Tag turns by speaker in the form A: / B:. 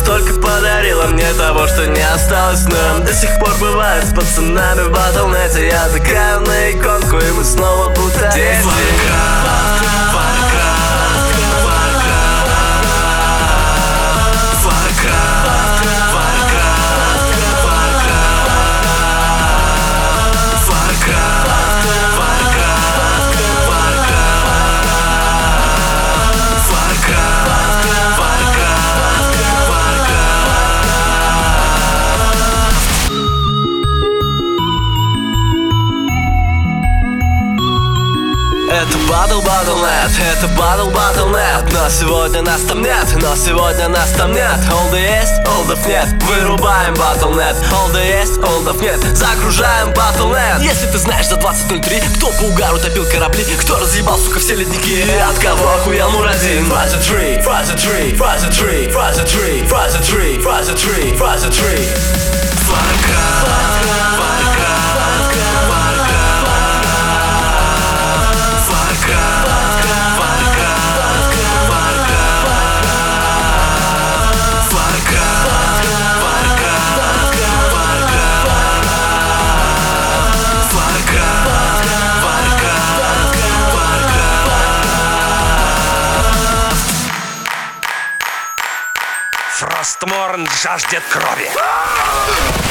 A: только подарила мне того, что не осталось. Но до сих пор бывает с пацанами в батлнете. Я тыкаю на иконку, и мы снова будто дети. Это батл.нет, это батл.нет. Но сегодня нас там нет, но сегодня нас там нет. Олда есть, олдов нет, вырубаем батл.нет. Олда есть, олдов нет, загружаем батл.нет. Если ты знаешь за 20.03, кто по угару топил корабли, кто разъебал, сука, все ледники, и от кого охуел Мурадин. Фраза 3, фраза 3, фраза 3, фраза 3, фраза 3, фраза 3, фраза 3.
B: Фростморн жаждет крови.